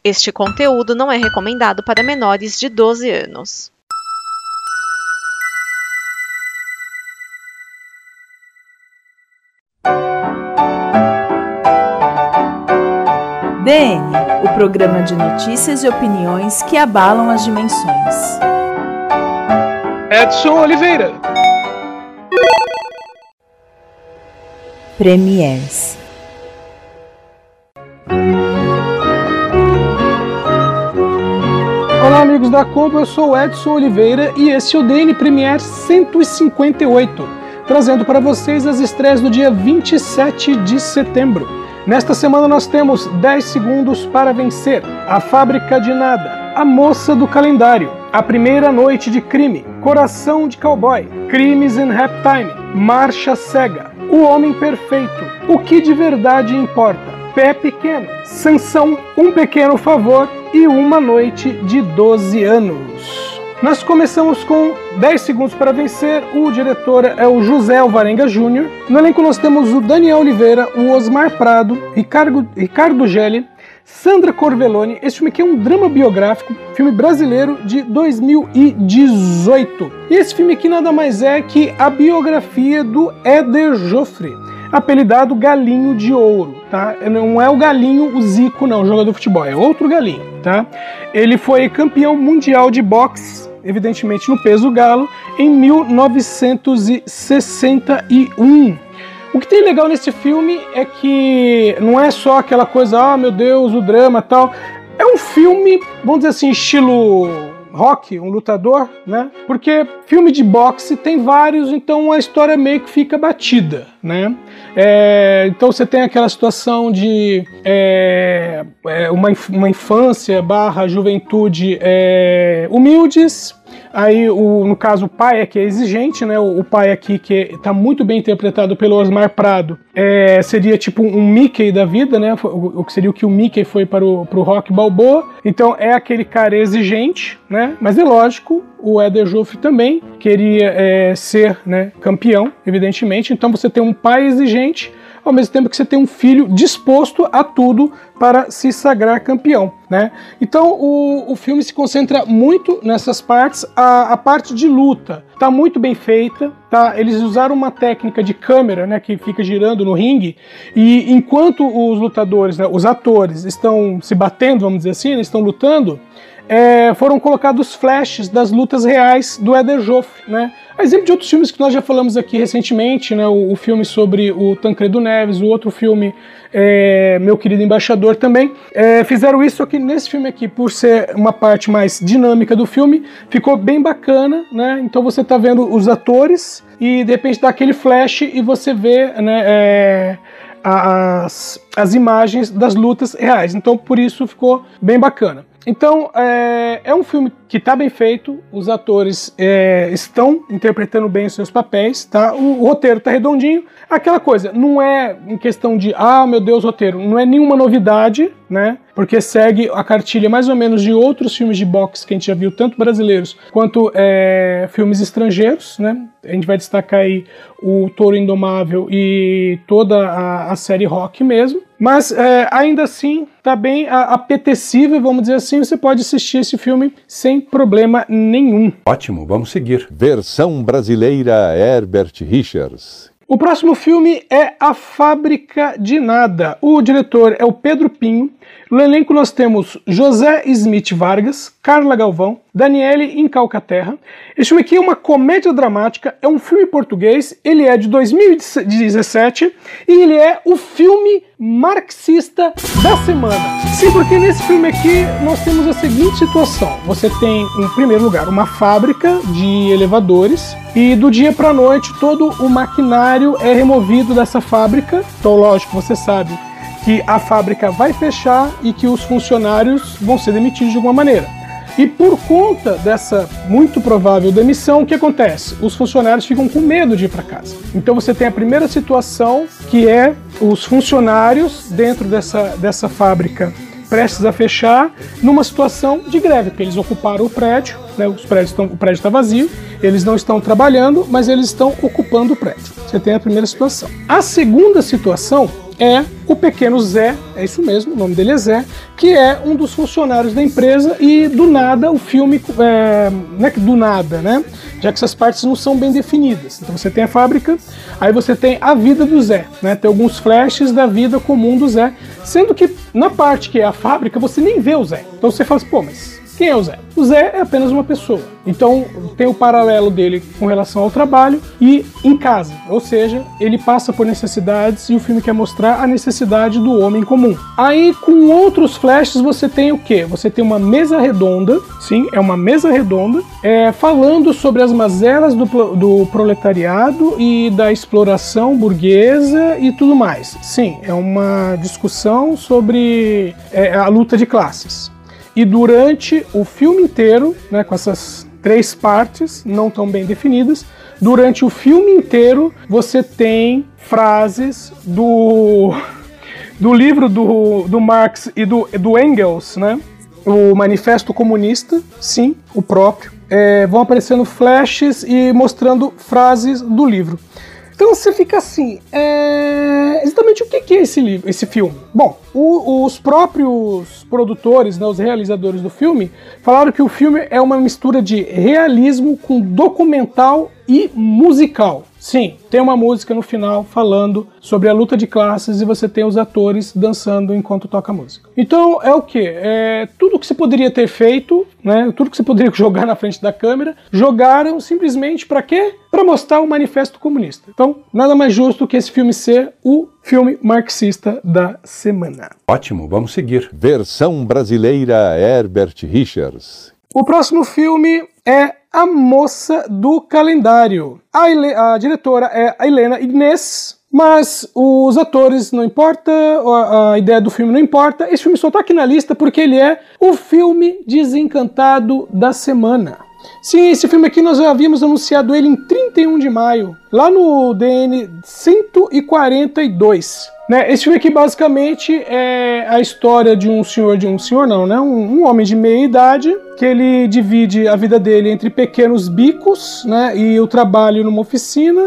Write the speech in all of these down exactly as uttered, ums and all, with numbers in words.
Este conteúdo não é recomendado para menores de doze anos. D N, o programa de notícias e opiniões que abalam as dimensões. Edson Oliveira. Premiers. Olá, amigos da Combo, eu sou o Edson Oliveira e esse é o D N Premiere cento e cinquenta e oito, trazendo para vocês as estreias do dia vinte e sete de setembro. Nesta semana nós temos dez segundos para vencer, A Fábrica de Nada, A Moça do Calendário, A Primeira Noite de Crime, Coração de Cowboy, Crimes in Halftime, Marcha Cega, O Homem Perfeito, O que de Verdade Importa, Pé Pequeno, Sansão, Um Pequeno Favor e Uma Noite de doze anos. Nós começamos com dez segundos para vencer, o diretor é o José Alvarenga Júnior No elenco nós temos o Daniel Oliveira, o Osmar Prado, Ricardo, Ricardo Gelli, Sandra Corvelloni. Esse filme aqui é um drama biográfico, filme brasileiro de dois mil e dezoito. E esse filme aqui nada mais é que a biografia do Éder Joffre, apelidado Galinho de Ouro, tá? Não é o Galinho, o Zico, não, o jogador de futebol, é outro Galinho, tá? Ele foi campeão mundial de boxe, evidentemente no peso galo, em mil novecentos e sessenta e um. O que tem legal nesse filme é que não é só aquela coisa, ah, meu Deus, o drama e tal. É um filme, vamos dizer assim, estilo Rock, um lutador, né? Porque filme de boxe tem vários, então a história meio que fica batida, né? É, então você tem aquela situação de é, é, uma, uma infância barra juventude é, humildes. Aí, o, no caso, o pai é que é exigente, né? O, o pai aqui, que está muito bem interpretado pelo Osmar Prado, é, seria tipo um Mickey da vida, né? O, o que seria o que o Mickey foi para o pro Rock Balboa. Então, é aquele cara exigente, né? Mas é lógico, o Éder Joffre também queria é, ser, né, campeão, evidentemente. Então, você tem um pai exigente, ao mesmo tempo que você tem um filho disposto a tudo para se sagrar campeão, né? Então o, o filme se concentra muito nessas partes. A, a parte de luta está muito bem feita, tá? Eles usaram uma técnica de câmera, né, que fica girando no ringue, e enquanto os lutadores, né, os atores estão se batendo, vamos dizer assim, eles estão lutando, É, foram colocados flashes das lutas reais do Éder Joffre, né? A exemplo de outros filmes que nós já falamos aqui recentemente, né? O, o filme sobre o Tancredo Neves, o outro filme, é, Meu Querido Embaixador também, é, fizeram isso, só que nesse filme aqui, por ser uma parte mais dinâmica do filme, ficou bem bacana, né? Então você tá vendo os atores e de repente dá aquele flash e você vê, né, é, as, as imagens das lutas reais. Então por isso ficou bem bacana. Então, é, é um filme que está bem feito, os atores é, estão interpretando bem os seus papéis, tá? O, o roteiro está redondinho, aquela coisa, não é em questão de, ah, meu Deus, roteiro, não é nenhuma novidade, né? Porque segue a cartilha mais ou menos de outros filmes de boxe que a gente já viu, tanto brasileiros quanto é, filmes estrangeiros, né? A gente vai destacar aí o Touro Indomável e toda a, a série Rock mesmo. Mas é, ainda assim tá bem apetecível, vamos dizer assim, você pode assistir esse filme sem problema nenhum. Ótimo, vamos seguir. Versão brasileira Herbert Richards. O próximo filme é A Fábrica de Nada. O diretor é o Pedro Pinho. No elenco nós temos José Smith Vargas, Carla Galvão, Daniele Incalcaterra. Esse filme aqui é uma comédia dramática, é um filme português, ele é de dois mil e dezessete e ele é o filme marxista da semana. Sim, porque nesse filme aqui nós temos a seguinte situação. Você tem, em primeiro lugar, uma fábrica de elevadores e do dia para a noite todo o maquinário é removido dessa fábrica. Então, lógico, você sabe que a fábrica vai fechar e que os funcionários vão ser demitidos de alguma maneira. E por conta dessa muito provável demissão, o que acontece? Os funcionários ficam com medo de ir para casa. Então você tem a primeira situação, que é os funcionários dentro dessa, dessa fábrica prestes a fechar, numa situação de greve, porque eles ocuparam o prédio, né, os prédios estão, o prédio está vazio, eles não estão trabalhando, mas eles estão ocupando o prédio. Você tem a primeira situação. A segunda situação é o pequeno Zé, é isso mesmo, o nome dele é Zé, que é um dos funcionários da empresa e do nada o filme, é, não é que do nada, né? Já que essas partes não são bem definidas. Então você tem a fábrica, aí você tem a vida do Zé, né? Tem alguns flashes da vida comum do Zé, sendo que na parte que é a fábrica você nem vê o Zé. Então você fala assim, pô, mas quem é o Zé? O Zé é apenas uma pessoa. Então tem o paralelo dele com relação ao trabalho e em casa. Ou seja, ele passa por necessidades e o filme quer mostrar a necessidade do homem comum. Aí com outros flashes você tem o quê? Você tem uma mesa redonda, sim, é uma mesa redonda, é, falando sobre as mazelas do, do proletariado e da exploração burguesa e tudo mais. Sim, é uma discussão sobre é, a luta de classes. E durante o filme inteiro, né, com essas três partes não tão bem definidas, durante o filme inteiro você tem frases do, do livro do, do Marx e do, do Engels, né, o Manifesto Comunista, sim, o próprio, é, vão aparecendo flashes e mostrando frases do livro. Então você fica assim, é... exatamente o que é esse livro, esse filme? Bom, o, os próprios produtores, né, os realizadores do filme, falaram que o filme é uma mistura de realismo com documental e musical. Sim, tem uma música no final falando sobre a luta de classes e você tem os atores dançando enquanto toca a música. Então é o que? É tudo que você poderia ter feito, né? Tudo que você poderia jogar na frente da câmera, jogaram simplesmente para quê? Para mostrar o Manifesto Comunista. Então, nada mais justo que esse filme ser o filme marxista da semana. Ótimo, vamos seguir. Versão brasileira Herbert Richards. O próximo filme é A Moça do Calendário. A, Ile- a diretora é a Helena Ignes, mas os atores não importa, a, a ideia do filme não importa. Esse filme só está aqui na lista porque ele é o filme desencantado da semana. Sim, esse filme aqui nós já havíamos anunciado ele em trinta e um de maio, lá no D N cento e quarenta e dois. Né? Esse filme aqui basicamente é a história de um senhor, de um senhor não, né? um, um homem de meia idade, que ele divide a vida dele entre pequenos bicos, né? E o trabalho numa oficina,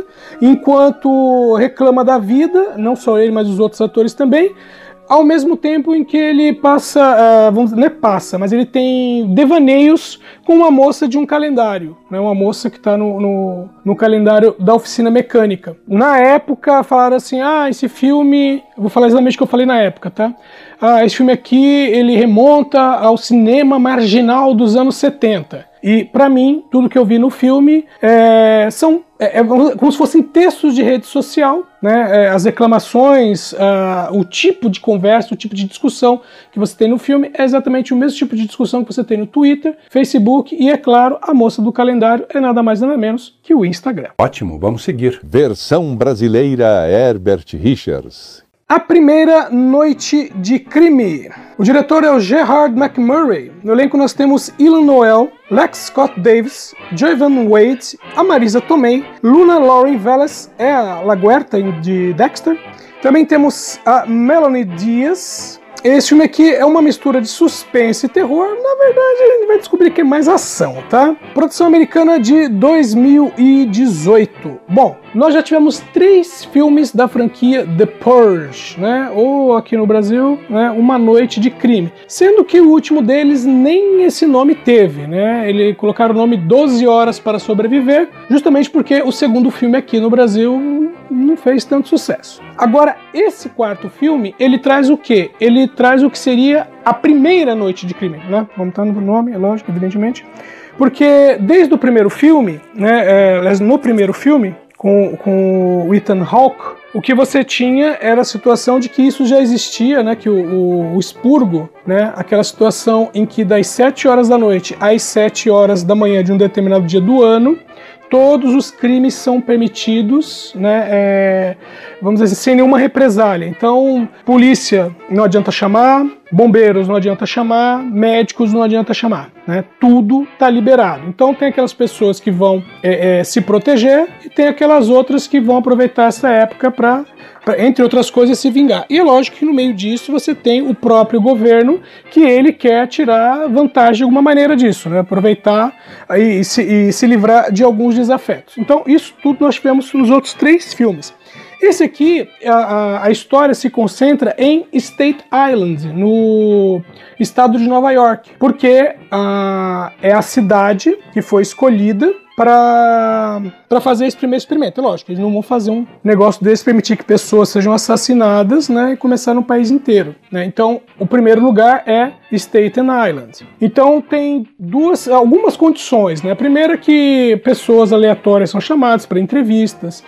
enquanto reclama da vida, não só ele, mas os outros atores também, ao mesmo tempo em que ele passa, uh, vamos dizer, não é passa, mas ele tem devaneios com uma moça de um calendário, né, uma moça que está no, no, no calendário da oficina mecânica. Na época falaram assim, ah, esse filme, vou falar exatamente o que eu falei na época, tá? Ah, esse filme aqui, ele remonta ao cinema marginal dos anos setenta. E, pra mim, tudo que eu vi no filme é, são é, é como se fossem textos de rede social, né? É, as reclamações, uh, o tipo de conversa, o tipo de discussão que você tem no filme é exatamente o mesmo tipo de discussão que você tem no Twitter, Facebook e, é claro, a moça do calendário é nada mais nada menos que o Instagram. Ótimo, vamos seguir. Versão brasileira Herbert Richards. A Primeira Noite de Crime. O diretor é o Gerard McMurray. No elenco nós temos Ilan Noel, Lex Scott Davis, Jovan Wade, a Marisa Tomei, Luna Lauren Velez, é a Laguerta de Dexter. Também temos a Melanie Diaz. Esse filme aqui é uma mistura de suspense e terror. Na verdade, a gente vai descobrir que é mais ação, tá? Produção americana de dois mil e dezoito. Bom, nós já tivemos três filmes da franquia The Purge, né? Ou aqui no Brasil, né? Uma Noite de Crime. Sendo que o último deles nem esse nome teve, né? Ele colocaram o nome doze Horas para Sobreviver, justamente porque o segundo filme aqui no Brasil não fez tanto sucesso. Agora, esse quarto filme, ele traz o quê? Ele traz o que seria a primeira noite de crime, né? Vamos estar no nome, é lógico, evidentemente. Porque desde o primeiro filme, né? É, no primeiro filme, com, com o Ethan Hawke, o que você tinha era a situação de que isso já existia, né? Que o, o, o expurgo, né? Aquela situação em que das sete horas da noite às sete horas da manhã de um determinado dia do ano, todos os crimes são permitidos, né, é, vamos dizer assim, sem nenhuma represália. Então, polícia não adianta chamar, bombeiros não adianta chamar, médicos não adianta chamar, né, tudo está liberado. Então tem aquelas pessoas que vão é, é, se proteger e tem aquelas outras que vão aproveitar essa época para, entre outras coisas, se vingar. E é lógico que no meio disso você tem o próprio governo que ele quer tirar vantagem de alguma maneira disso, né? Aproveitar e se, e se livrar de alguns desafetos. Então isso tudo nós tivemos nos outros três filmes. Esse aqui, a, a história se concentra em Staten Island, no estado de Nova York, porque a, é a cidade que foi escolhida para fazer esse primeiro experimento. É lógico, eles não vão fazer um negócio desse, permitir que pessoas sejam assassinadas, né, e começar no país inteiro, né? Então, o primeiro lugar é Staten Island. Então, tem duas, algumas condições, né? A primeira é que pessoas aleatórias são chamadas para entrevistas,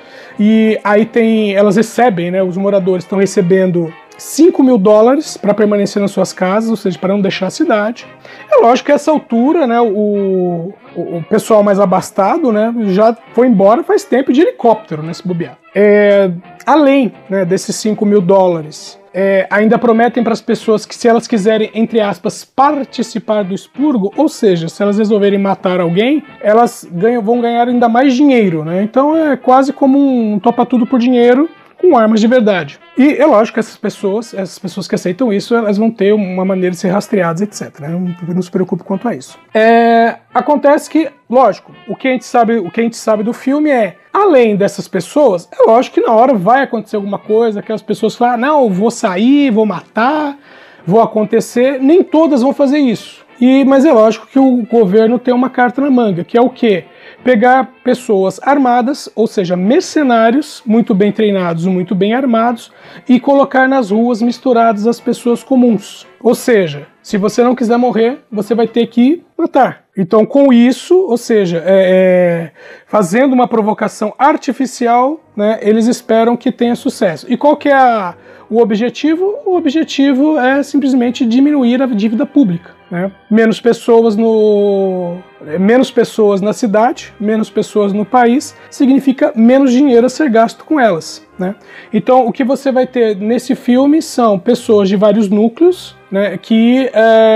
e aí tem, elas recebem, né, os moradores estão recebendo cinco mil dólares para permanecer nas suas casas, ou seja, para não deixar a cidade. É lógico que a essa altura, né, o, o, o pessoal mais abastado, né, já foi embora faz tempo de helicóptero, né, se bobear. É, além, né, desses cinco mil dólares, é, ainda prometem para as pessoas que, se elas quiserem, entre aspas, participar do expurgo, ou seja, se elas resolverem matar alguém, elas ganham, vão ganhar ainda mais dinheiro, né? Então é quase como um topa tudo por dinheiro, com armas de verdade. E é lógico que essas pessoas, essas pessoas que aceitam isso, elas vão ter uma maneira de ser rastreadas, etcétera. Não, não se preocupe quanto a isso. É, acontece que, lógico, o que a gente sabe, o que a gente sabe do filme é, além dessas pessoas, é lógico que na hora vai acontecer alguma coisa, aquelas pessoas falam, ah, não, vou sair, vou matar, vou acontecer. Nem todas vão fazer isso. E, mas é lógico que o governo tem uma carta na manga, que é o quê? Pegar pessoas armadas, ou seja, mercenários, muito bem treinados, muito bem armados, e colocar nas ruas misturadas as pessoas comuns. Ou seja, se você não quiser morrer, você vai ter que matar. Então, com isso, ou seja, é, é, fazendo uma provocação artificial, né, eles esperam que tenha sucesso. E qual que é a, o objetivo? O objetivo é simplesmente diminuir a dívida pública, né? Menos pessoas no... menos pessoas na cidade, menos pessoas no país, significa menos dinheiro a ser gasto com elas, né? Então, o que você vai ter nesse filme são pessoas de vários núcleos, né, que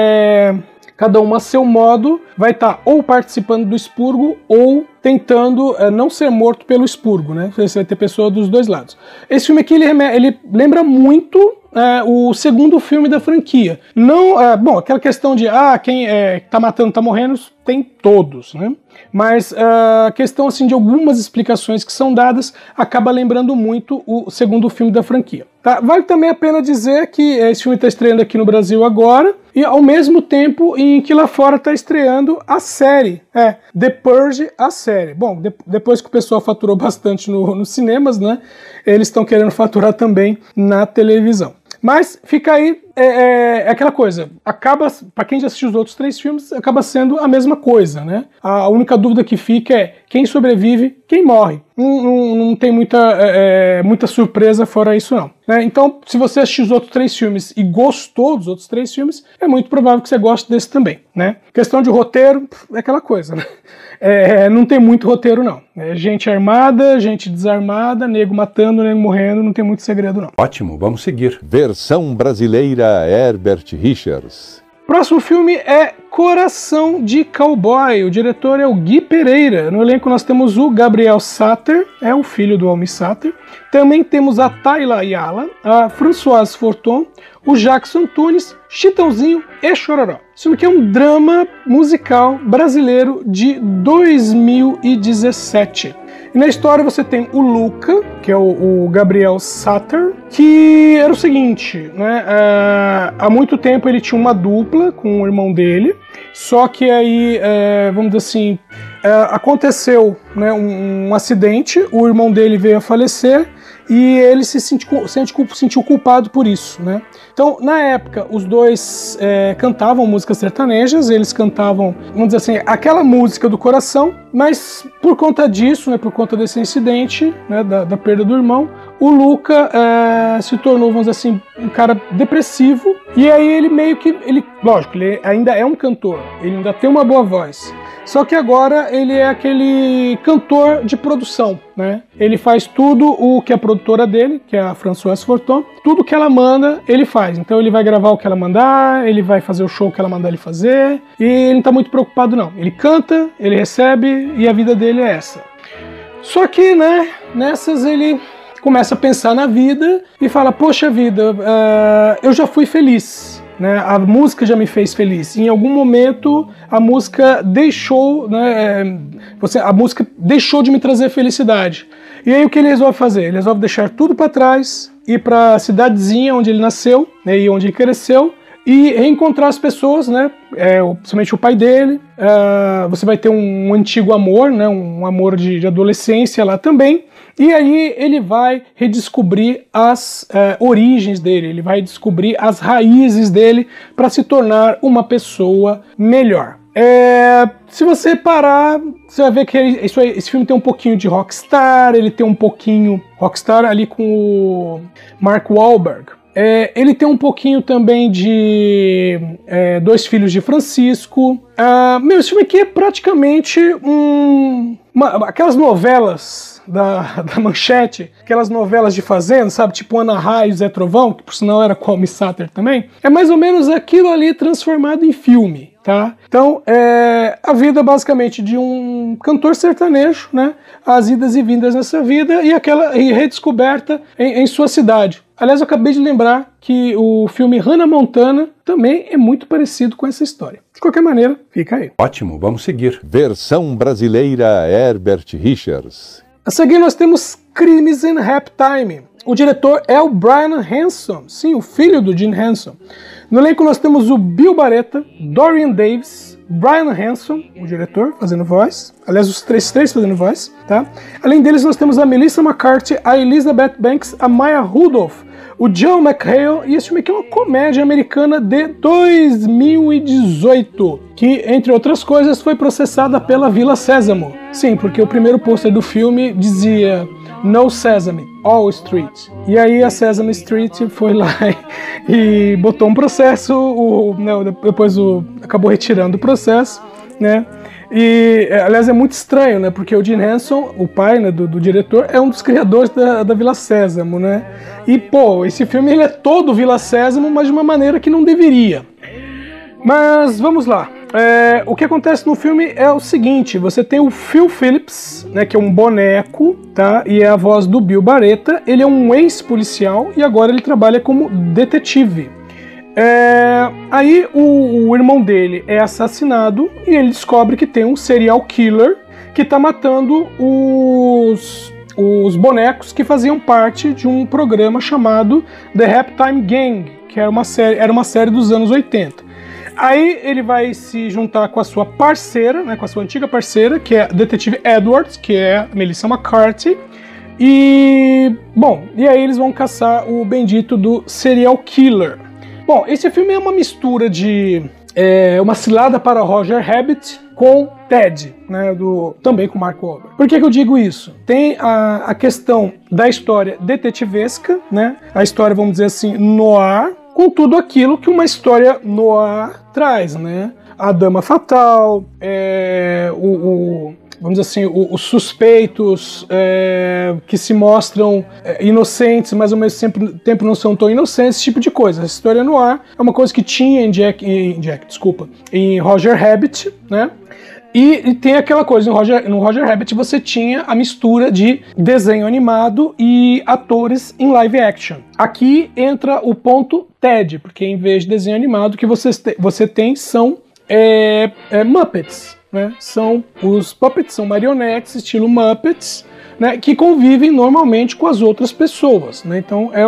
é, cada uma a seu modo vai estar tá ou participando do expurgo ou tentando é, não ser morto pelo expurgo, né? Você vai ter pessoa dos dois lados. Esse filme aqui, ele, ele lembra muito é, o segundo filme da franquia. Não, é, bom, aquela questão de, ah, quem é, tá matando, tá morrendo, tem todos, né? Mas a questão assim, de algumas explicações que são dadas acaba lembrando muito o segundo filme da franquia. Tá? Vale também a pena dizer que esse filme está estreando aqui no Brasil agora e ao mesmo tempo em que lá fora está estreando a série, é, The Purge, a série. Bom, de, depois que o pessoal faturou bastante no, nos cinemas, né, eles estão querendo faturar também na televisão. Mas fica aí, é, é, é aquela coisa, acaba, para quem já assistiu os outros três filmes, acaba sendo a mesma coisa, né? A única dúvida que fica é quem sobrevive, quem morre. Não, não, não tem muita, é, muita surpresa fora isso não, né? Então, se você assistiu os outros três filmes e gostou dos outros três filmes, é muito provável que você goste desse também, né? Questão de roteiro, é aquela coisa, né? É, não tem muito roteiro não. É gente armada, gente desarmada, nego matando, nego morrendo, não tem muito segredo não. Ótimo, vamos seguir. Versão brasileira Herbert Richards. Próximo filme é Coração de Cowboy. O diretor é o Gui Pereira. No elenco nós temos o Gabriel Satter, é o filho do Almi Satter. Também temos a Tayla Ayala, a Françoise Forton, o Jackson Tunis, Chitãozinho e Chororó. Esse filme aqui é um drama musical brasileiro de dois mil e dezessete. E na história você tem o Luca, que é o, o Gabriel Satter, que era o seguinte, né? É, há muito tempo ele tinha uma dupla com o irmão dele, só que aí, é, vamos dizer assim, é, aconteceu, né, um, um acidente, o irmão dele veio a falecer e ele se senti, senti, sentiu culpado por isso, né? Então, na época, os dois é, cantavam músicas sertanejas, eles cantavam, vamos dizer assim, aquela música do coração, mas por conta disso, né, por conta desse incidente, né, da, da perda do irmão, o Luca é, se tornou, vamos dizer assim, um cara depressivo, e aí ele meio que, ele, lógico, ele ainda é um cantor, ele ainda tem uma boa voz, só que agora ele é aquele cantor de produção, né? Ele faz tudo o que a produtora dele, que é a Françoise Forton, tudo que ela manda, ele faz. Então ele vai gravar o que ela mandar, ele vai fazer o show que ela mandar ele fazer, e ele não tá muito preocupado não. Ele canta, ele recebe, e a vida dele é essa. Só que, né, nessas ele começa a pensar na vida e fala, poxa vida, uh, eu já fui feliz. né? A música já me fez feliz. Em algum momento a música deixou, né, você, a música deixou de me trazer felicidade. E aí o que ele resolve fazer? Ele resolve deixar tudo para trás, ir para a cidadezinha onde ele nasceu, né, e onde ele cresceu, e reencontrar as pessoas, né, é, principalmente o pai dele. Uh, você vai ter um, um antigo amor, né, um amor de, de adolescência lá também. E aí ele vai redescobrir as uh, origens dele, ele vai descobrir as raízes dele para se tornar uma pessoa melhor. É, se você parar, você vai ver que ele, isso aí, esse filme tem um pouquinho de Rockstar, ele tem um pouquinho Rockstar ali com o Mark Wahlberg. É, ele tem um pouquinho também de é, Dois Filhos de Francisco. Ah, meu, esse filme aqui é praticamente um, uma, aquelas novelas da, da Manchete, aquelas novelas de fazenda, sabe? Tipo Ana Raio e Zé Trovão, que por sinal era com a Almi Sater também. É mais ou menos aquilo ali transformado em filme. Tá? Então, é a vida basicamente de um cantor sertanejo, né? As idas e vindas nessa vida e aquela e redescoberta em, em sua cidade. Aliás, eu acabei de lembrar que o filme Hannah Montana também é muito parecido com essa história. De qualquer maneira, fica aí. Ótimo, vamos seguir. Versão brasileira Herbert Richards. A seguir nós temos Crimes in Halftime. O diretor é o Brian Hanson, sim, o filho do Jim Henson. No elenco nós temos o Bill Barretta, Dorian Davis, Brian Hanson, o diretor, fazendo voz. Aliás, os três, três fazendo voz, tá? Além deles nós temos a Melissa McCarthy, a Elizabeth Banks, a Maya Rudolph, o John McHale, e esse filme aqui é uma comédia americana de dois mil e dezoito, que, entre outras coisas, foi processada pela Vila Sésamo. Sim, porque o primeiro pôster do filme dizia No Sesame, All Street. E aí a Sesame Street foi lá e, e botou um processo, o, não, depois o, acabou retirando o processo, né? E, aliás, é muito estranho, né? Porque o Jim Henson, o pai, né, do, do diretor, é um dos criadores da, da Vila Sésamo, né? E, pô, esse filme ele é todo Vila Sésamo, mas de uma maneira que não deveria. Mas vamos lá. É, o que acontece no filme é o seguinte: você tem o Phil Phillips, né, que é um boneco, tá? E é a voz do Bill Barretta. Ele é um ex-policial e agora ele trabalha como detetive. É, aí o, o irmão dele é assassinado e ele descobre que tem um serial killer que está matando os, os bonecos que faziam parte de um programa chamado The Halftime Gang, que era uma série, era uma série dos anos oitenta. Aí ele vai se juntar com a sua parceira, né, com a sua antiga parceira, que é a detetive Edwards, que é a Melissa McCarthy. E, bom, e aí eles vão caçar o bendito do serial killer. Bom, esse filme é uma mistura de é, Uma Cilada para Roger Rabbit com Ted, né, do, também com Mark Wahlberg. Por que que eu digo isso? Tem a, a questão da história detetivesca, né, a história, vamos dizer assim, noir, com tudo aquilo que uma história noir traz, né? A Dama Fatal, é, o, o, vamos dizer assim, o, os suspeitos é, que se mostram é, inocentes, mas ao mesmo tempo, tempo não são tão inocentes, esse tipo de coisa. A história noir é uma coisa que tinha em Jack, em Jack, desculpa, em Roger Rabbit, né? E, e tem aquela coisa, no Roger, no Roger Rabbit você tinha a mistura de desenho animado e atores em live action. Aqui entra o ponto Ted, porque em vez de desenho animado, o que você, te, você tem são é, é, Muppets, né? São os puppets, são marionetes, estilo Muppets, né, que convivem normalmente com as outras pessoas, né? Então é o,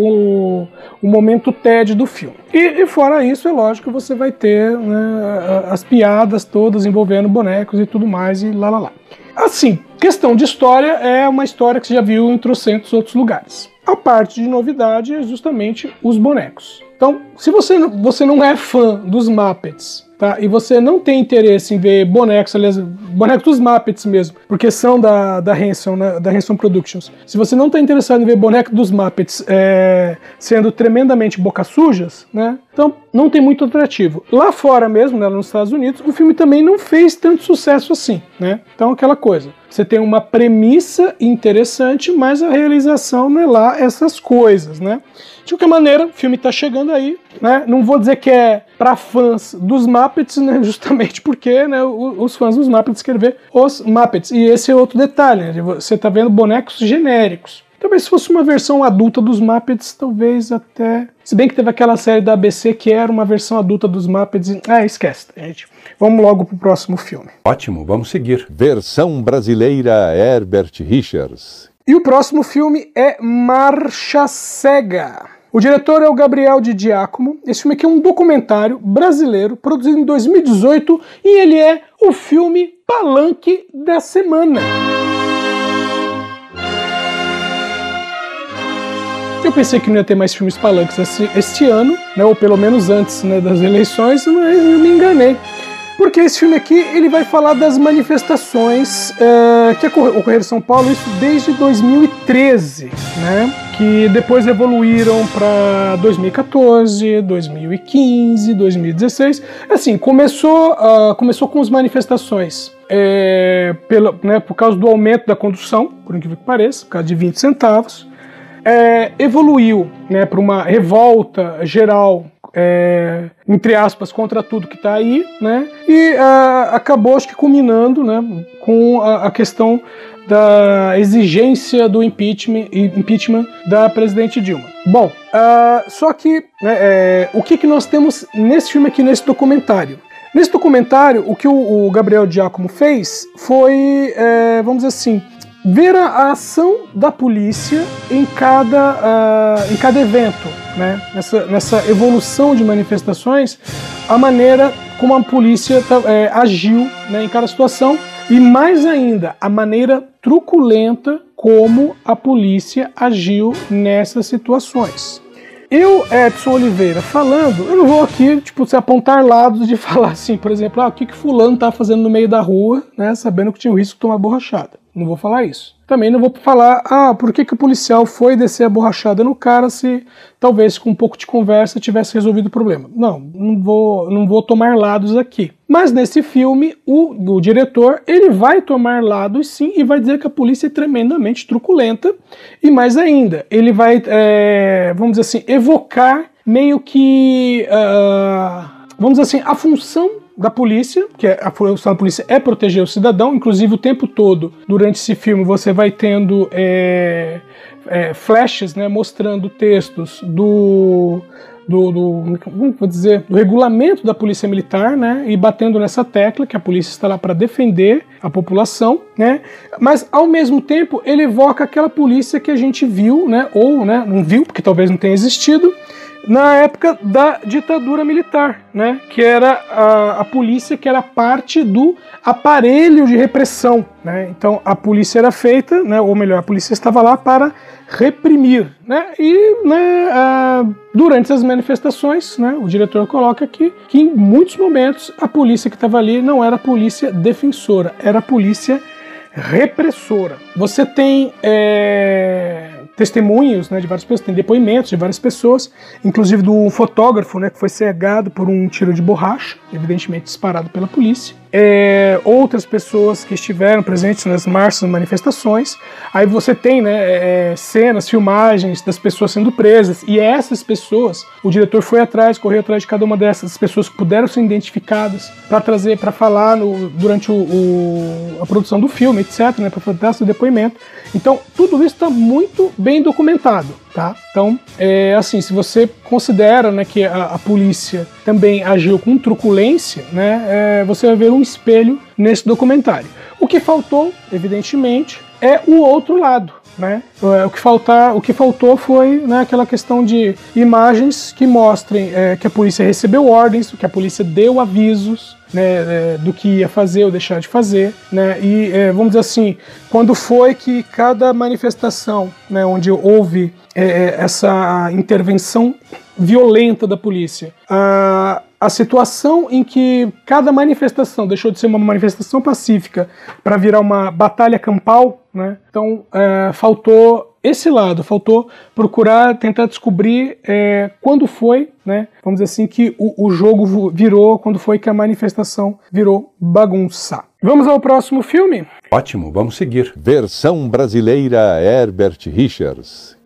o, o momento Ted do filme. E, e fora isso, é lógico que você vai ter, né, as piadas todas envolvendo bonecos e tudo mais, e lá lá lá. Assim, questão de história é uma história que você já viu em trocentos outros lugares. A parte de novidade é justamente os bonecos. Então, se você, você não é fã dos Muppets, tá, e você não tem interesse em ver bonecos, aliás, bonecos dos Muppets mesmo, porque são da, da Henson, né, da Henson Productions. Se você não está interessado em ver bonecos dos Muppets é, sendo tremendamente boca sujas, né, então não tem muito atrativo. Lá fora mesmo, né, nos Estados Unidos, o filme também não fez tanto sucesso assim, né? Então aquela coisa, você tem uma premissa interessante, mas a realização não é lá essas coisas, né? De qualquer maneira, o filme está chegando aí, né? Não vou dizer que é para fãs dos Muppets, né? Justamente porque, né, os fãs dos Muppets querem ver os Muppets. E esse é outro detalhe, né? Você está vendo bonecos genéricos. Talvez se fosse uma versão adulta dos Muppets, talvez até... Se bem que teve aquela série da A B C que era uma versão adulta dos Muppets. Ah, esquece, gente. Vamos logo pro próximo filme. Ótimo, vamos seguir. Versão brasileira Herbert Richards. E o próximo filme é Marcha Cega. O diretor é o Gabriel Di Giacomo. Esse filme aqui é um documentário brasileiro, produzido em dois mil e dezoito, e ele é o filme Palanque da semana. Eu pensei que não ia ter mais filmes palanques esse, este ano, né, ou pelo menos antes, né, das eleições, mas eu me enganei. Porque esse filme aqui ele vai falar das manifestações uh, que ocorreram em São Paulo, isso desde dois mil e treze, né, que depois evoluíram para dois mil e quatorze, dois mil e quinze, dois mil e dezesseis. Assim, começou, uh, começou com as manifestações é, pela, né, por causa do aumento da condução, por incrível que pareça, por causa de vinte centavos. É, evoluiu, né, para uma revolta geral, é, entre aspas, contra tudo que está aí, né, e a, acabou, acho que, culminando, né, com a, a questão da exigência do impeachment, impeachment da presidente Dilma. Bom, uh, só que né, é, o que, que nós temos nesse filme aqui, nesse documentário? Nesse documentário, o que o, o Gabriel Giacomo fez foi, é, vamos dizer assim, ver a, a ação da polícia em cada, uh, em cada evento, né? nessa, nessa evolução de manifestações, a maneira como a polícia é, agiu, né, em cada situação, e mais ainda, a maneira truculenta como a polícia agiu nessas situações. Eu, Edson Oliveira, falando, eu não vou aqui, tipo, se apontar lados de falar assim, por exemplo, ah, o que que fulano tá fazendo no meio da rua, né, sabendo que tinha o risco de tomar borrachada. Não vou falar isso. Também não vou falar, ah, por que que o policial foi descer a borrachada no cara se talvez com um pouco de conversa tivesse resolvido o problema. Não, não vou, não vou tomar lados aqui. Mas nesse filme, o, o diretor, ele vai tomar lados sim e vai dizer que a polícia é tremendamente truculenta e mais ainda, ele vai, é, vamos dizer assim, evocar meio que, uh, vamos dizer assim, a função da polícia, que a função da polícia é proteger o cidadão, inclusive o tempo todo, durante esse filme, você vai tendo é, é, flashes, né, mostrando textos do, do, do, como vou dizer, do regulamento da polícia militar, né, e batendo nessa tecla que a polícia está lá para defender a população, né, mas ao mesmo tempo ele evoca aquela polícia que a gente viu, né, ou né, não viu, porque talvez não tenha existido, na época da ditadura militar, né, que era a, a polícia que era parte do aparelho de repressão, né, então a polícia era feita, né, ou melhor, a polícia estava lá para reprimir, né, e né, a, durante as manifestações, né, o diretor coloca aqui que em muitos momentos a polícia que estava ali não era a polícia defensora, era a polícia repressora. Você tem é, testemunhos, né, de várias pessoas, tem depoimentos de várias pessoas, inclusive do fotógrafo, né, que foi cegado por um tiro de borracha, evidentemente disparado pela polícia. É, outras pessoas que estiveram presentes nas marchas, nas manifestações. Aí você tem, né, é, cenas, filmagens das pessoas sendo presas, e essas pessoas, o diretor foi atrás, correu atrás de cada uma dessas pessoas que puderam ser identificadas para trazer, para falar no, durante o, o, a produção do filme, etc, né, para dar seu depoimento. Então, tudo isso está muito bem documentado, tá? Então, é, assim, se você considera, né, que a, a polícia também agiu com truculência, né, é, você vai ver um espelho nesse documentário. O que faltou, evidentemente, é o outro lado, né? O que, faltar, o que faltou foi, né, aquela questão de imagens que mostrem é, que a polícia recebeu ordens, que a polícia deu avisos, né, é, do que ia fazer ou deixar de fazer, né, e é, vamos dizer assim, quando foi que cada manifestação, né, onde houve é, essa intervenção violenta da polícia, a, a situação em que cada manifestação deixou de ser uma manifestação pacífica para virar uma batalha campal, né, então é, faltou esse lado, faltou procurar, tentar descobrir é, quando foi, né, vamos dizer assim, que o, o jogo virou, quando foi que a manifestação virou bagunça. Vamos ao próximo filme? Ótimo, vamos seguir. Versão brasileira Herbert Richards.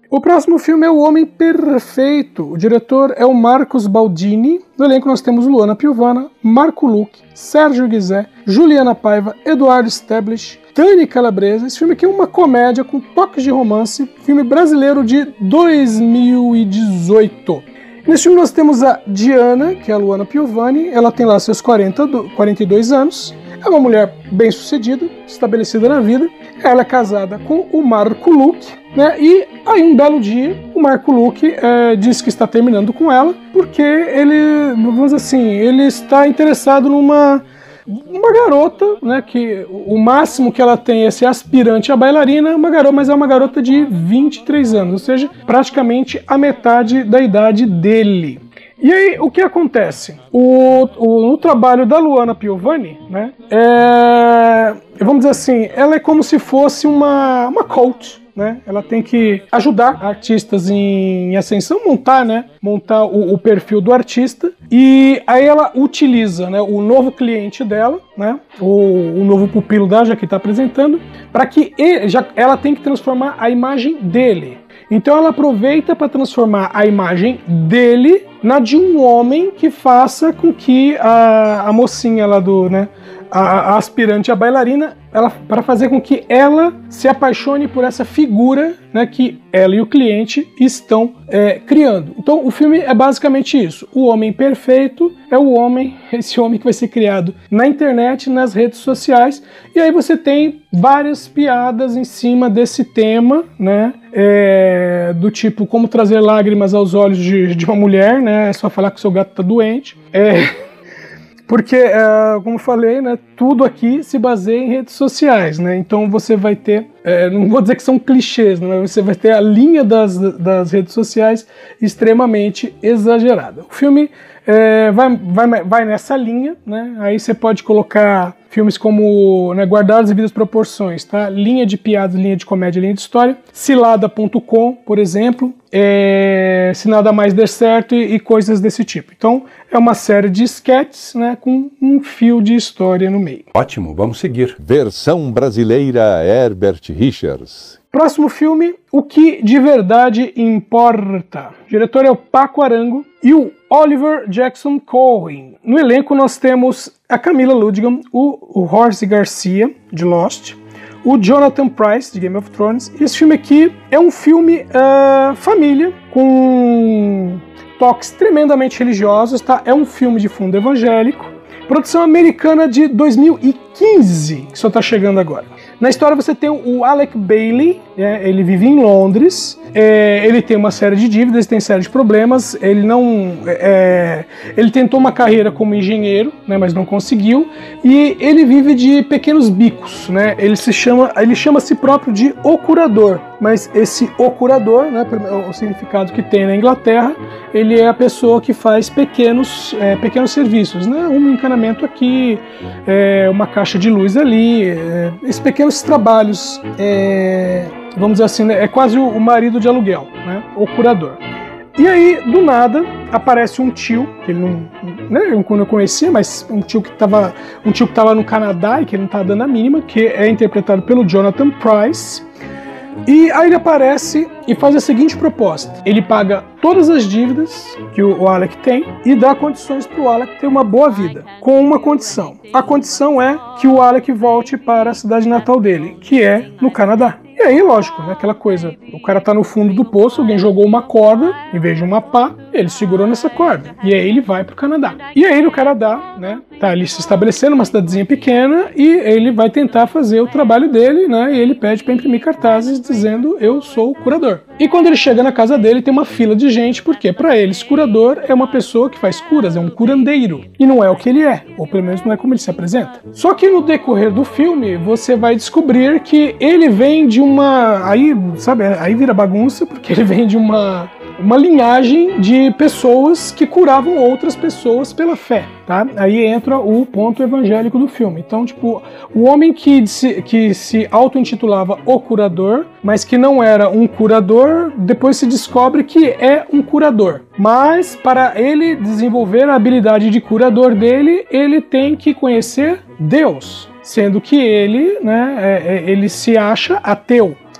O próximo filme é O Homem Perfeito. O diretor é o Marcos Baldini. No elenco nós temos Luana Piovana, Marco Luque, Sérgio Guizé, Juliana Paiva, Eduardo Stablish, Tânia Calabresa. Esse filme aqui é uma comédia com toques de romance, filme brasileiro de dois mil e dezoito. Nesse filme nós temos a Diana, que é a Luana Piovani. Ela tem lá seus quarenta, quarenta e dois anos. É uma mulher bem sucedida, estabelecida na vida. Ela é casada com o Marco Luque, né? E aí um belo dia o Marco Luque é, diz que está terminando com ela porque ele, vamos dizer assim, ele está interessado numa uma garota, né? Que o máximo que ela tem é ser aspirante a bailarina, uma garota, mas é uma garota de vinte e três anos, ou seja, praticamente a metade da idade dele. E aí, o que acontece? O, o, no trabalho da Luana Piovani, né, é, vamos dizer assim, ela é como se fosse uma, uma coach, né? Ela tem que ajudar artistas em, em ascensão, montar, né, montar o, o perfil do artista, e aí ela utiliza, né, o novo cliente dela, né, o, o novo pupilo dela, já que está apresentando, para que ele, já, ela tem que transformar a imagem dele. Então ela aproveita para transformar a imagem dele na de um homem que faça com que a, a mocinha lá do, né, a, a aspirante a bailarina, ela, para fazer com que ela se apaixone por essa figura, né, que ela e o cliente estão é, criando. Então o filme é basicamente isso. O homem perfeito é o homem, esse homem que vai ser criado na internet, nas redes sociais, e aí você tem várias piadas em cima desse tema, né, é, do tipo como trazer lágrimas aos olhos de, de uma mulher, né, é só falar que o seu gato tá doente, é... Porque, é, como eu falei, né, tudo aqui se baseia em redes sociais, né? Então você vai ter, é, não vou dizer que são clichês, né, mas você vai ter a linha das, das redes sociais extremamente exagerada. O filme é, vai, vai, vai nessa linha, né? Aí você pode colocar filmes como, né, Guardar as Devidas Proporções, tá? Linha de piadas, linha de comédia, linha de história. Cilada ponto com, por exemplo, é, Se Nada Mais Der Certo e, e coisas desse tipo. Então, é uma série de sketches, né, com um fio de história no meio. Ótimo, vamos seguir. Versão brasileira Herbert Richards. Próximo filme, O Que de Verdade Importa. O diretor é o Paco Arango e o Oliver Jackson Cohen. No elenco nós temos a Camila Ludgam, o, o Horace Garcia, de Lost, o Jonathan Pryce, de Game of Thrones. E esse filme aqui é um filme uh, família, com toques tremendamente religiosos, tá? É um filme de fundo evangélico. Produção americana de dois mil e quinze, que só está chegando agora. Na história você tem o Alec Bailey, é, ele vive em Londres, é, ele tem uma série de dívidas, tem série de problemas, ele não, é, ele tentou uma carreira como engenheiro, né, mas não conseguiu, e ele vive de pequenos bicos, né, ele se chama, ele chama a si próprio de O Curador, mas esse O Curador, né, o significado que tem na Inglaterra, ele é a pessoa que faz pequenos, é, pequenos serviços, né, um encanamento aqui, é, uma caixa de luz ali, é, esses pequenos trabalhos, é, vamos dizer assim, né, é quase o, o marido de aluguel, né, o curador. E aí, do nada, aparece um tio, que ele não, né, eu não conhecia, mas um tio que estava um tio que estava no Canadá e que ele não estava dando a mínima, que é interpretado pelo Jonathan Pryce. E aí ele aparece e faz a seguinte proposta. Ele paga todas as dívidas que o Alec tem e dá condições para o Alec ter uma boa vida, com uma condição. A condição é que o Alec volte para a cidade natal dele, que é no Canadá. E aí, lógico, né, aquela coisa, o cara tá no fundo do poço, alguém jogou uma corda, em vez de uma pá, ele segurou nessa corda. E aí ele vai pro Canadá. E aí no Canadá, né, tá ali se estabelecendo, uma cidadezinha pequena, e ele vai tentar fazer o trabalho dele, né, e ele pede para imprimir cartazes dizendo, eu sou o curador. E quando ele chega na casa dele, tem uma fila de gente, porque para eles, curador é uma pessoa que faz curas, é um curandeiro. E não é o que ele é, ou pelo menos não é como ele se apresenta. Só que no decorrer do filme, você vai descobrir que ele vem de uma... Aí, sabe, aí vira bagunça, porque ele vem de uma... uma linhagem de pessoas que curavam outras pessoas pela fé, tá? Aí entra o ponto evangélico do filme. Então, tipo, o homem que se, que se auto-intitulava o curador, mas que não era um curador, depois se descobre que é um curador. Mas, para ele desenvolver a habilidade de curador dele, ele tem que conhecer Deus, sendo que ele, né, é, ele se acha ateu.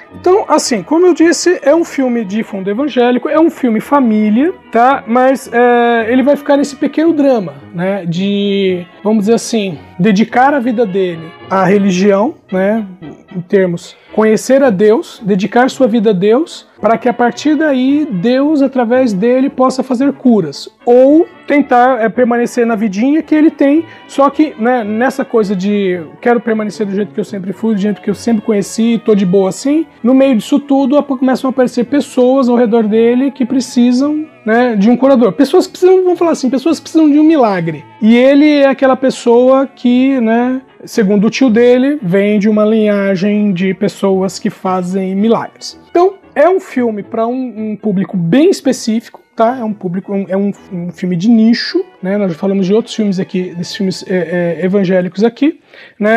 Então, assim, como eu disse, é um filme de fundo evangélico, é um filme família, tá? Mas é, ele vai ficar nesse pequeno drama, né? De, vamos dizer assim, dedicar a vida dele à religião, né? Em termos, conhecer a Deus, dedicar sua vida a Deus, para que a partir daí Deus, através dele, possa fazer curas. Ou tentar é, permanecer na vidinha que ele tem, só que né, nessa coisa de quero permanecer do jeito que eu sempre fui, do jeito que eu sempre conheci, tô de boa assim, no meio disso tudo começam a aparecer pessoas ao redor dele que precisam né, de um curador. Pessoas que precisam, vamos falar assim, pessoas que precisam de um milagre. E ele é aquela pessoa que, né, segundo o tio dele, vem de uma linhagem de pessoas que fazem milagres. Então, é um filme para um, um público bem específico, tá? É um público, um, é um, um filme de nicho, né? Nós já falamos de outros filmes aqui, desses filmes é, é, evangélicos aqui, né?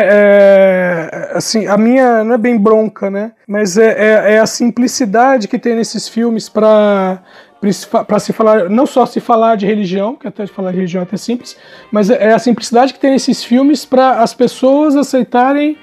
É, assim, a minha não é bem bronca, né? Mas é, é, é a simplicidade que tem nesses filmes para para se falar, não só se falar de religião, que até falar de religião é até simples, mas é a simplicidade que tem nesses filmes para as pessoas aceitarem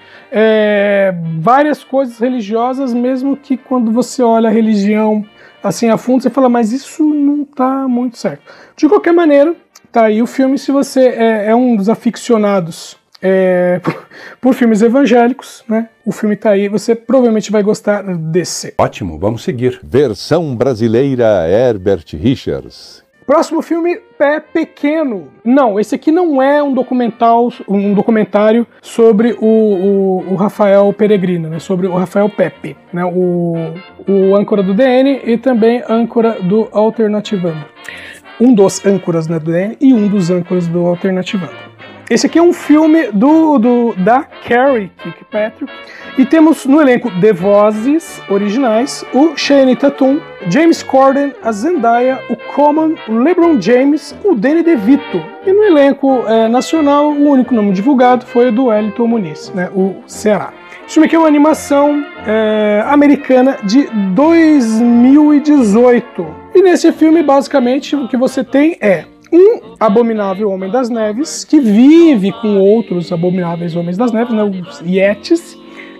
é, várias coisas religiosas, mesmo que quando você olha a religião assim a fundo, você fala, mas isso não tá muito certo. De qualquer maneira, tá aí o filme, se você é, é um dos aficionados É, por, por filmes evangélicos, né? O filme tá aí, você provavelmente vai gostar desse. Ótimo, vamos seguir. Versão brasileira Herbert Richards. Próximo filme, Pé Pequeno. Não, esse aqui não é um documental, um documentário sobre o, o, o Rafael Peregrino, né? Sobre o Rafael Pepe, né? O, o âncora do D N e também âncora do Alternativando. Um dos âncoras, né, do D N e um dos âncoras do Alternativando. Esse aqui é um filme do, do, da Carrie Kirkpatrick e temos no elenco de vozes originais o Channing Tatum, James Corden, a Zendaya, o Common, o LeBron James, o Danny DeVito. E no elenco é, nacional, o único nome divulgado foi o do Wellington Muniz, né, o Ceará. Esse filme aqui é uma animação é, americana de dois mil e dezoito. E nesse filme, basicamente, o que você tem é um abominável Homem das Neves que vive com outros abomináveis Homens das Neves, né, os Yetis.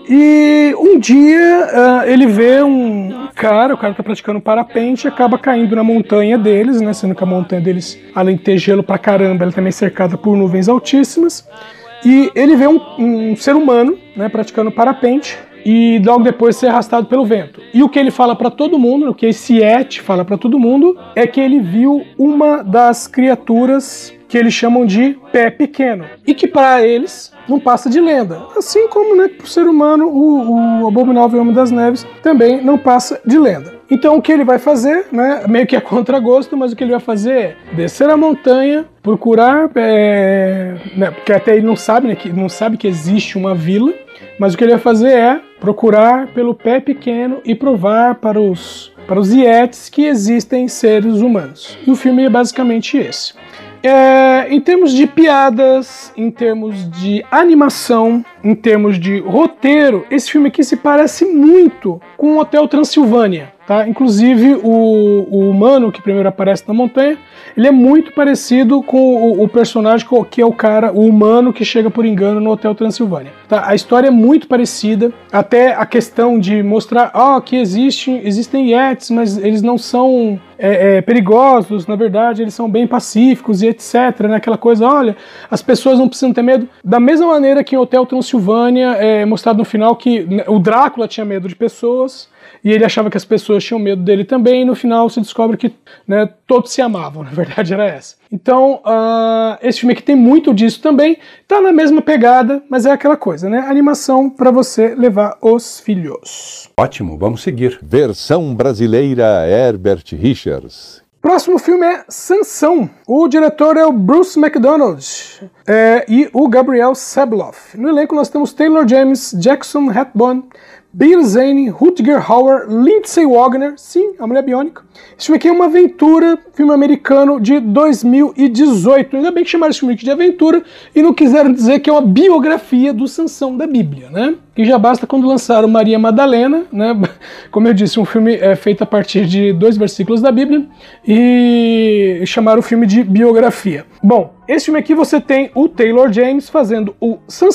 E um dia uh, ele vê um cara, o cara tá praticando parapente e acaba caindo na montanha deles, né, sendo que a montanha deles, além de ter gelo pra caramba, ela também é cercada por nuvens altíssimas. E ele vê um, um ser humano, né, praticando parapente e logo depois ser arrastado pelo vento. E o que ele fala para todo mundo, o que esse Yeti fala para todo mundo, é que ele viu uma das criaturas que eles chamam de pé pequeno e que para eles não passa de lenda. Assim como, né, para o ser humano, o, o abominável Homem das Neves também não passa de lenda. Então o que ele vai fazer, né, meio que é contra-gosto, mas o que ele vai fazer é descer a montanha, procurar, é, né, porque até ele não sabe, né, que, não sabe que existe uma vila, mas o que ele vai fazer é procurar pelo pé pequeno e provar para os, para os Yetis que existem seres humanos. E o filme é basicamente esse. É, em termos de piadas, em termos de animação, em termos de roteiro, esse filme aqui se parece muito com o Hotel Transilvânia, tá? Inclusive o, o humano que primeiro aparece na montanha, ele é muito parecido com o, o personagem que é o cara, o humano que chega por engano no Hotel Transilvânia, tá? A história é muito parecida, até a questão de mostrar oh, que existe, existem Yetis, mas eles não são é, é, perigosos, na verdade eles são bem pacíficos e etc, né? Aquela coisa, olha, as pessoas não precisam ter medo, da mesma maneira que em Hotel Transilvânia é mostrado no final que o Drácula tinha medo de pessoas e ele achava que as pessoas tinham medo dele também, e no final se descobre que, né, todos se amavam, na verdade era essa. Então, uh, esse filme aqui tem muito disso também, tá na mesma pegada, mas é aquela coisa, né, animação para você levar os filhos. Ótimo, vamos seguir. Versão brasileira Herbert Richards. Próximo filme é Sansão. O diretor é o Bruce McDonald é, e o Gabriel Sabloff. No elenco nós temos Taylor James, Jackson Rathbone, Bill Zane, Rutger Hauer, Lindsay Wagner, sim, a Mulher Biônica. Esse filme aqui é uma aventura, filme americano de dois mil e dezoito. Ainda bem que chamaram esse filme aqui de aventura e não quiseram dizer que é uma biografia do Sansão da Bíblia, né? Que já basta quando lançaram Maria Madalena, né? Como eu disse, um filme é feito a partir de dois versículos da Bíblia e chamaram o filme de biografia. Bom, esse filme aqui você tem o Taylor James fazendo o Sansão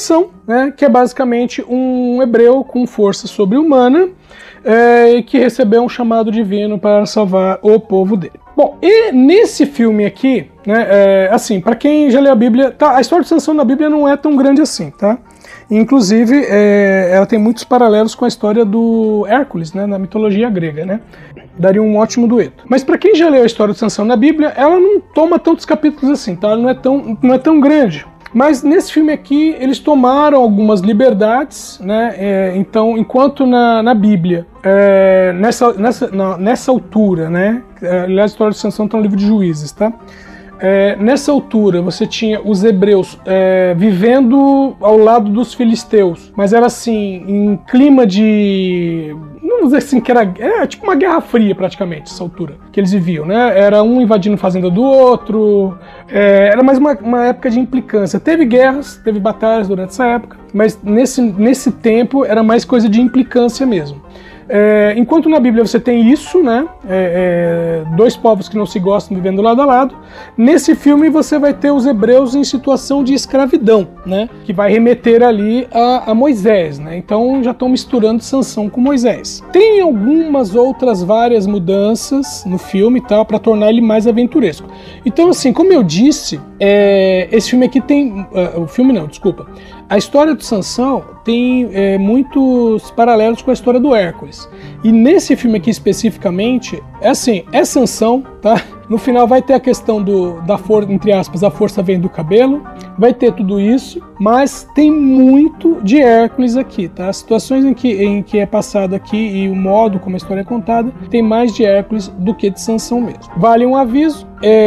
né, que é basicamente um hebreu com força sobre-humana é, que recebeu um chamado divino para salvar o povo dele. Bom, e nesse filme aqui, né, é, assim, para quem já leu a Bíblia, tá, a história de Sansão na Bíblia não é tão grande assim, tá? Inclusive, é, ela tem muitos paralelos com a história do Hércules, né, na mitologia grega, né? Daria um ótimo dueto. Mas para quem já leu a história de Sansão na Bíblia, ela não toma tantos capítulos assim, tá? Ela não é tão, não é tão grande. Mas nesse filme aqui, eles tomaram algumas liberdades, né? É, então, enquanto na, na Bíblia, é, nessa, nessa, na, nessa altura, né? É, aliás, a história de Sansão está no livro de Juízes, tá? É, nessa altura você tinha os hebreus é, vivendo ao lado dos filisteus, mas era assim, em clima de... não vou dizer assim que era, era tipo uma guerra fria praticamente, essa altura que eles viviam, né? Era um invadindo a fazenda do outro, é, era mais uma, uma época de implicância. Teve guerras, teve batalhas durante essa época, mas nesse, nesse tempo era mais coisa de implicância mesmo. É, enquanto na Bíblia você tem isso, né, é, é, dois povos que não se gostam vivendo lado a lado, nesse filme você vai ter os hebreus em situação de escravidão, né, que vai remeter ali a, a Moisés, né, então já estão misturando Sansão com Moisés. Tem algumas outras várias mudanças no filme, tá, para tornar ele mais aventuresco. Então assim, como eu disse, é, esse filme aqui tem, uh, o filme não, desculpa, a história de Sansão tem é, muitos paralelos com a história do Hércules. E nesse filme aqui especificamente, é assim, é Sansão, tá? No final vai ter a questão do, da força, entre aspas, a força vem do cabelo, vai ter tudo isso, mas tem muito de Hércules aqui, tá? As situações em que, em que é passado aqui e o modo como a história é contada, tem mais de Hércules do que de Sansão mesmo. Vale um aviso,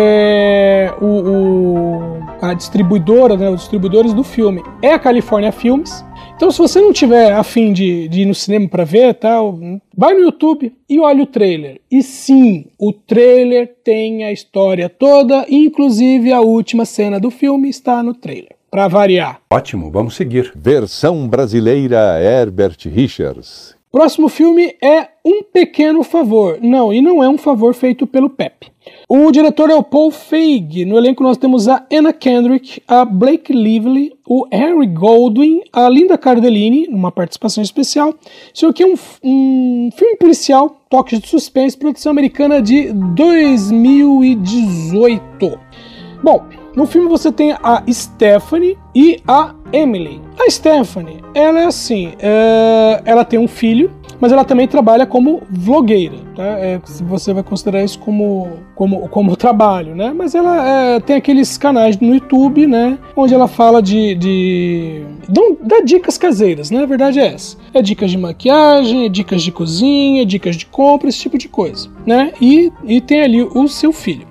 é, o, o, a distribuidora, né, os distribuidores do filme é a California Films. Então, se você não tiver a fim de, de ir no cinema para ver, tal, vai no YouTube e olha o trailer. E sim, o trailer tem a história toda, inclusive a última cena do filme está no trailer, para variar. Ótimo, vamos seguir. Versão brasileira Herbert Richards. Próximo filme é Um Pequeno Favor. Não, e não é um favor feito pelo Pepe. O diretor é o Paul Feig. No elenco nós temos a Anna Kendrick, a Blake Lively, o Harry Goldwyn, a Linda Cardellini, numa participação especial. Isso aqui é um, um filme policial, toques de suspense, produção americana de dois mil e dezoito. Bom, no filme você tem a Stephanie e a Emily. A Stephanie, ela é assim, é, ela tem um filho, mas ela também trabalha como vlogueira, tá? É, você vai considerar isso como, como, como trabalho, né? Mas ela é, tem aqueles canais no YouTube, né? Onde ela fala de... de dá, dá dicas caseiras, né? A verdade é essa. É dicas de maquiagem, é dicas de cozinha, dicas de compra, esse tipo de coisa, né? E, e tem ali o seu filho.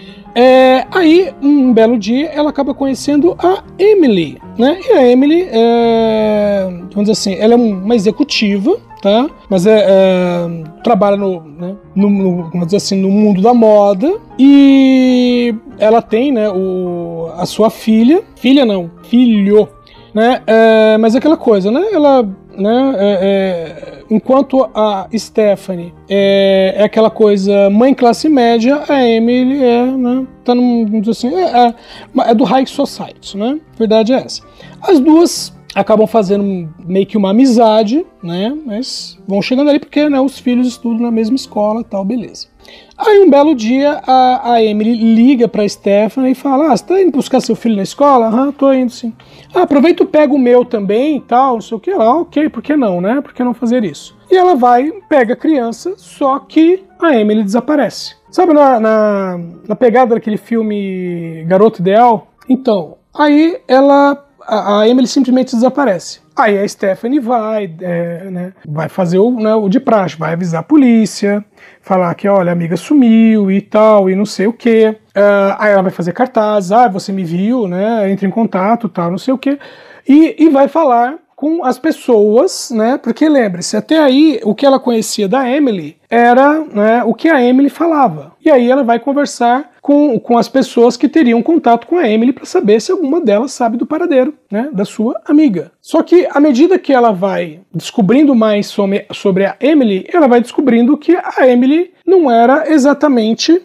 É, aí, um belo dia, ela acaba conhecendo a Emily, né? E a Emily, é, vamos dizer assim, ela é uma executiva, tá? Mas é, é, trabalha no, né, no, no, vamos dizer assim, no mundo da moda, e ela tem, né, o, a sua filha, filha não, filho, né? É, mas é aquela coisa, né? Ela, né? É, é, enquanto a Stephanie é, é aquela coisa mãe classe média, a Emily é, né? Tá num, vamos dizer assim, é, é, é do high society, né? A verdade é essa. As duas acabam fazendo meio que uma amizade, né? Mas vão chegando ali porque, né, os filhos estudam na mesma escola e tal, beleza. Aí um belo dia a, a Emily liga pra Stephanie e fala: ah, você tá indo buscar seu filho na escola? Aham, uhum, tô indo sim. Ah, aproveita e pega o meu também e tal, não sei o que lá. Ok, por que não, né? Por que não fazer isso? E ela vai, pega a criança, só que a Emily desaparece. Sabe na, na, na pegada daquele filme Garoto Ideal? Então, aí ela... a Emily simplesmente desaparece. Aí a Stephanie vai, é, né, vai fazer o, né, o de praxe, vai avisar a polícia, falar que, olha, a amiga sumiu e tal, e não sei o quê. Uh, aí ela vai fazer cartazes, ah, você me viu, né, entre em contato, tal, não sei o quê. E, e vai falar com as pessoas, né, porque lembre-se, até aí o que ela conhecia da Emily era, né, o que a Emily falava. E aí ela vai conversar com, com as pessoas que teriam contato com a Emily para saber se alguma delas sabe do paradeiro, né, da sua amiga. Só que à medida que ela vai descobrindo mais sobre, sobre a Emily, ela vai descobrindo que a Emily não era exatamente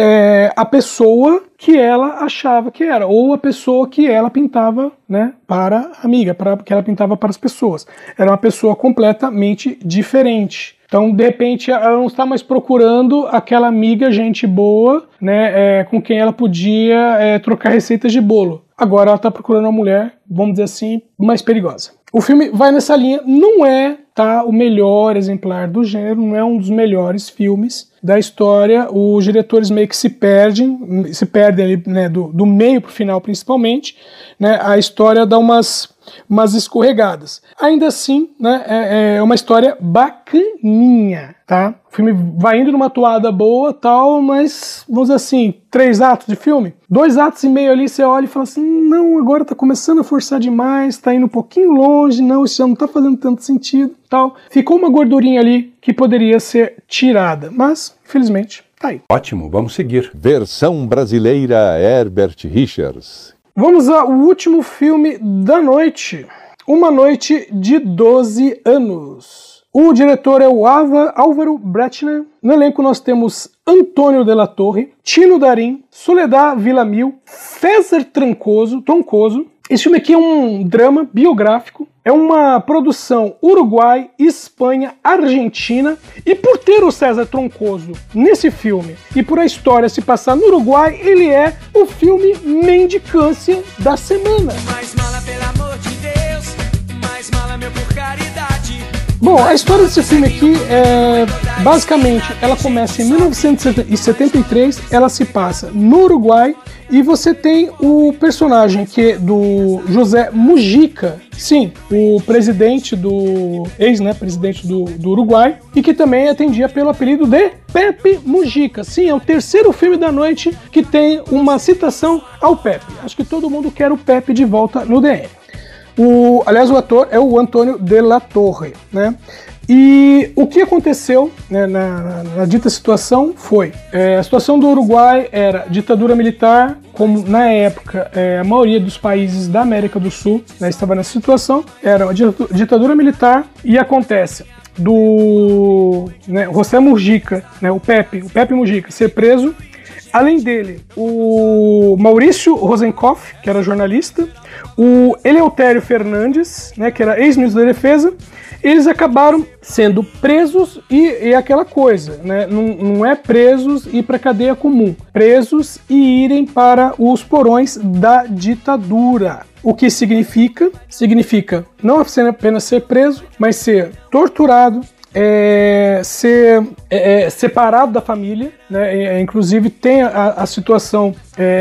é, a pessoa que ela achava que era, ou a pessoa que ela pintava, né, para a amiga, para, que ela pintava para as pessoas. Era uma pessoa completamente diferente. Então, de repente, ela não está mais procurando aquela amiga, gente boa, né, é, com quem ela podia é, trocar receitas de bolo. Agora ela está procurando uma mulher, vamos dizer assim, mais perigosa. O filme vai nessa linha, não é tá, o melhor exemplar do gênero, não é um dos melhores filmes da história. Os diretores meio que se perdem, se perdem ali, né, do, do meio para o final principalmente, né, a história dá umas, umas escorregadas. Ainda assim, né, é, é uma história bacaninha, tá? O filme vai indo numa toada boa, tal, mas, vamos dizer assim, três atos de filme, dois atos e meio ali, você olha e fala assim, não, agora tá começando a forçar demais, tá indo um pouquinho longe, não, isso já não tá fazendo tanto sentido, tal. Ficou uma gordurinha ali que poderia ser tirada, mas, infelizmente, tá aí. Ótimo, vamos seguir. Versão brasileira Herbert Richards. Vamos ao último filme da noite, Uma Noite de doze anos. O diretor é o Ava, Álvaro Bretschner. No elenco nós temos Antônio de la Torre, Tino Darim, Soledad Villamil, César Trancoso, Troncoso. Esse filme aqui é um drama biográfico. É uma produção Uruguai, Espanha, Argentina. E por ter o César Troncoso nesse filme e por a história se passar no Uruguai, ele é o filme mendicância da semana. Mais mala, pelo amor de Deus, mais mala, meu, por caridade. Bom, a história desse filme aqui é, basicamente, ela começa em mil novecentos e setenta e três, ela se passa no Uruguai e você tem o personagem que é do José Mujica, sim, o presidente do, ex, né, presidente do, do Uruguai, e que também atendia pelo apelido de Pepe Mujica. Sim, é o terceiro filme da noite que tem uma citação ao Pepe. Acho que todo mundo quer o Pepe de volta no D N. O, aliás, o ator é o Antônio de la Torre, né? E o que aconteceu, né, na, na, na dita situação foi, é, a situação do Uruguai era ditadura militar, como na época é, a maioria dos países da América do Sul, né, estava nessa situação, era uma ditadura militar e acontece do, né, José Mujica, né, o Pepe, o Pepe Mujica ser preso. Além dele, o Maurício Rosenkoff, que era jornalista, o Eleutério Fernandes, né, que era ex-ministro da Defesa, eles acabaram sendo presos e, e aquela coisa, né, não, não é presos e ir para cadeia comum, presos e irem para os porões da ditadura. O que significa? Significa não apenas ser preso, mas ser torturado, É, ser é, separado da família, né? É, inclusive tem a, a situação,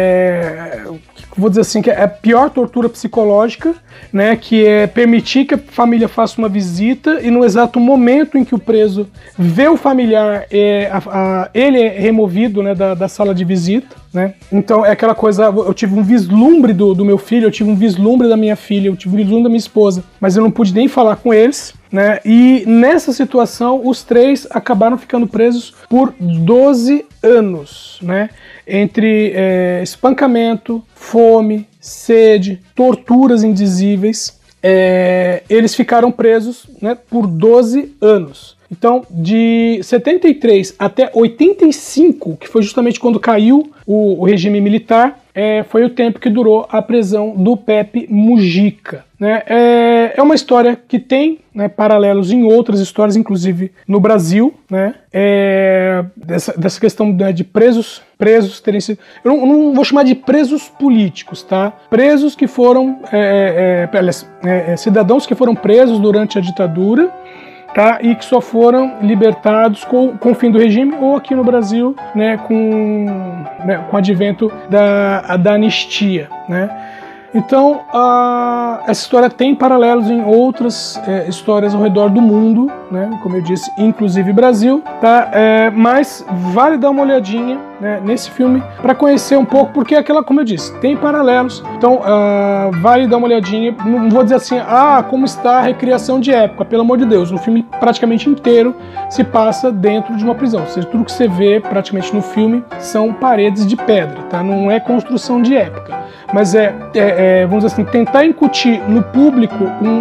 é, vou dizer assim, que é a pior tortura psicológica, né? Que é permitir que a família faça uma visita e no exato momento em que o preso vê o familiar, é, a, a, ele é removido, né, da, da sala de visita, né? Então é aquela coisa, eu tive um vislumbre do, do meu filho, eu tive um vislumbre da minha filha, eu tive um vislumbre da minha esposa, mas eu não pude nem falar com eles, né? E nessa situação os três acabaram ficando presos por doze anos, né? Entre é, espancamento, fome, sede, torturas indizíveis, é, eles ficaram presos, né, por doze anos. Então, de setenta e três até oitenta e cinco, que foi justamente quando caiu o, o regime militar, é, foi o tempo que durou a prisão do Pepe Mujica, né? É, é uma história que tem, né, paralelos em outras histórias, inclusive no Brasil, né? É, dessa, dessa questão, né, de presos, presos terem sido... Eu não, eu não vou chamar de presos políticos, tá? Presos que foram... É, é, é, cidadãos que foram presos durante a ditadura, tá? E que só foram libertados com, com o fim do regime, ou aqui no Brasil, né, com, né, com o advento da, da anistia, né? Então, uh, essa história tem paralelos em outras é, histórias ao redor do mundo, né? Como eu disse, inclusive Brasil, tá? É, mas vale dar uma olhadinha, né, nesse filme para conhecer um pouco, porque é aquela, como eu disse, tem paralelos. Então, uh, vale dar uma olhadinha. Não vou dizer assim, ah, como está a recriação de época, pelo amor de Deus. O filme praticamente inteiro se passa dentro de uma prisão. Ou seja, tudo que você vê praticamente no filme são paredes de pedra, tá? Não é construção de época, mas é, é É, vamos dizer assim, tentar incutir no público um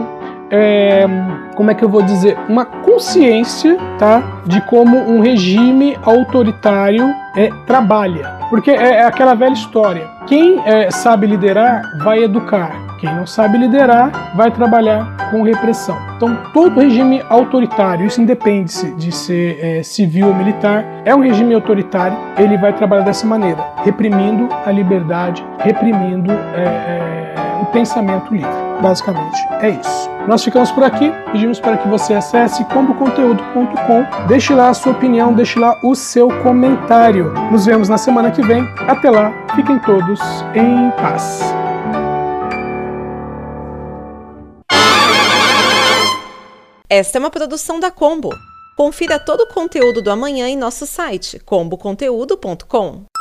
é, como é que eu vou dizer, uma consciência, tá, de como um regime autoritário é, trabalha. Porque é aquela velha história, quem é, sabe liderar vai educar, quem não sabe liderar vai trabalhar com repressão. Então todo regime autoritário, isso independe de ser é, civil ou militar, é um regime autoritário, ele vai trabalhar dessa maneira, reprimindo a liberdade, reprimindo é, é, o pensamento livre. Basicamente é isso. Nós ficamos por aqui, pedimos para que você acesse combo conteúdo ponto com, deixe lá a sua opinião, deixe lá o seu comentário. Nos vemos na semana que vem. Até lá, fiquem todos em paz. Esta é uma produção da Combo. Confira todo o conteúdo do amanhã em nosso site combo conteúdo ponto com.